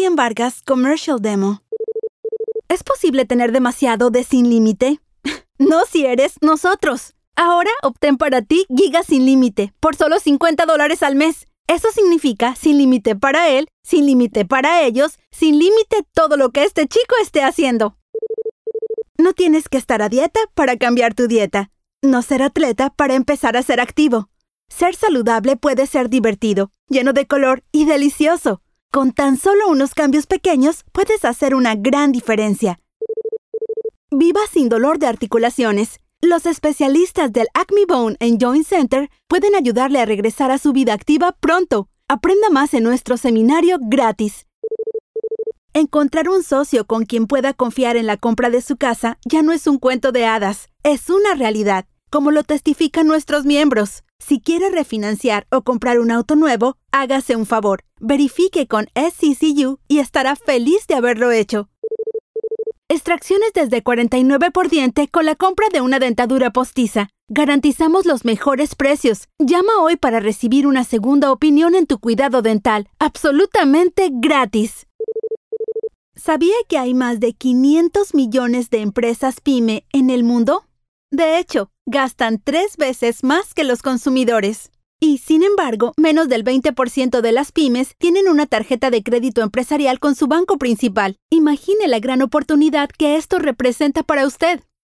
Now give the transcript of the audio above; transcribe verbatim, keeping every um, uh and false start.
Aquí en Vargas Commercial Demo. ¿Es posible tener demasiado de sin límite? No si eres nosotros. Ahora obtén para ti gigas sin límite por solo cincuenta dólares al mes. Eso significa sin límite para él, sin límite para ellos, sin límite todo lo que este chico esté haciendo. No tienes que estar a dieta para cambiar tu dieta. No ser atleta para empezar a ser activo. Ser saludable puede ser divertido, lleno de color y delicioso. Con tan solo unos cambios pequeños puedes hacer una gran diferencia. Viva sin dolor de articulaciones. Los especialistas del Acme Bone and Joint Center pueden ayudarle a regresar a su vida activa pronto. Aprenda más en nuestro seminario gratis. Encontrar un socio con quien pueda confiar en la compra de su casa ya no es un cuento de hadas, es una realidad, como lo testifican nuestros miembros. Si quiere refinanciar o comprar un auto nuevo, hágase un favor. Verifique con S C C U y estará feliz de haberlo hecho. Extracciones desde cuarenta y nueve por diente con la compra de una dentadura postiza. Garantizamos los mejores precios. Llama hoy para recibir una segunda opinión en tu cuidado dental, absolutamente gratis. ¿Sabía que hay más de quinientos millones de empresas pyme en el mundo? De hecho, gastan tres veces más que los consumidores. Y, sin embargo, menos del veinte por ciento de las pymes tienen una tarjeta de crédito empresarial con su banco principal. Imagine la gran oportunidad que esto representa para usted.